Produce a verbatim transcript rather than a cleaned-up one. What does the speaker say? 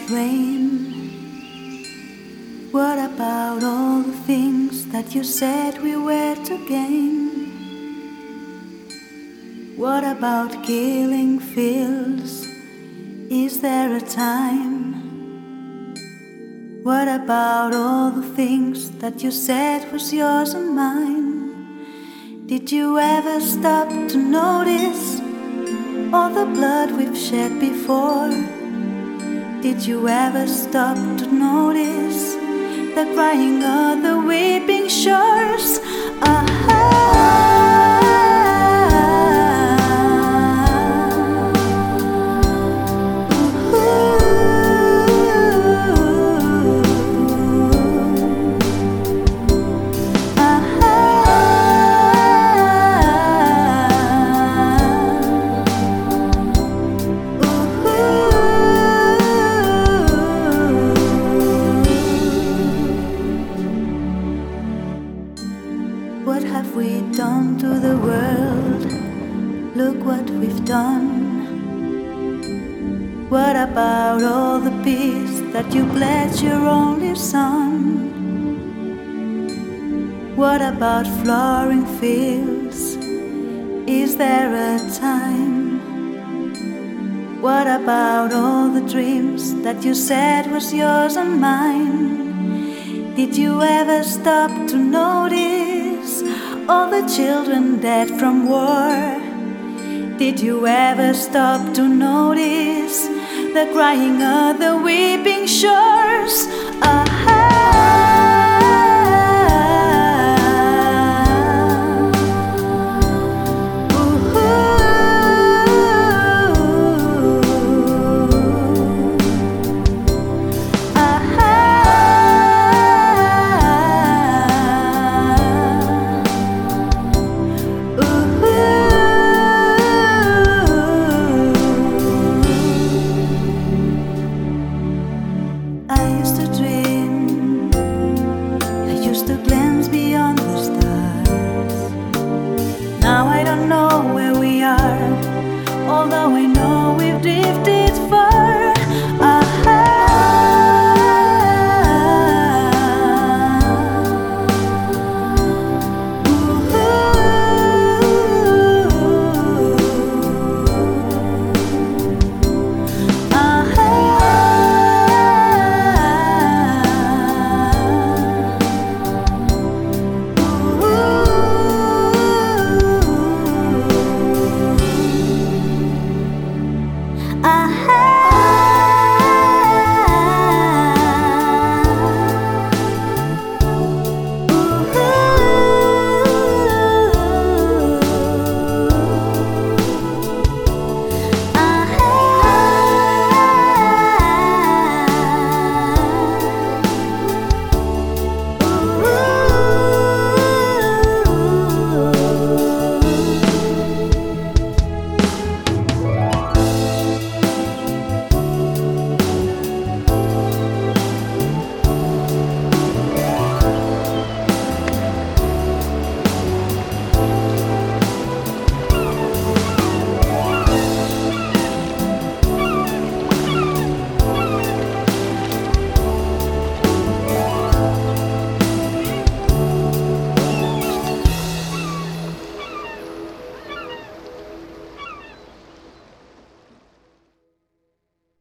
rain? What about all the things that you said we were to gain? What about killing fields? Is there a time? What about all the things that you said was yours and mine? Did you ever stop to notice all the blood we've shed before? Did you ever stop to notice the crying of the weeping shores? What have we done to the world? Look what we've done. What about all the peace that you pledged your only son? What about flowering fields? Is there a time? What about all the dreams that you said was yours and mine? Did you ever stop to notice all the children dead from war? Did you ever stop to notice the crying of the weeping shores? I used to dream, I used to glance beyond the stars. Now I don't know where we are, although I know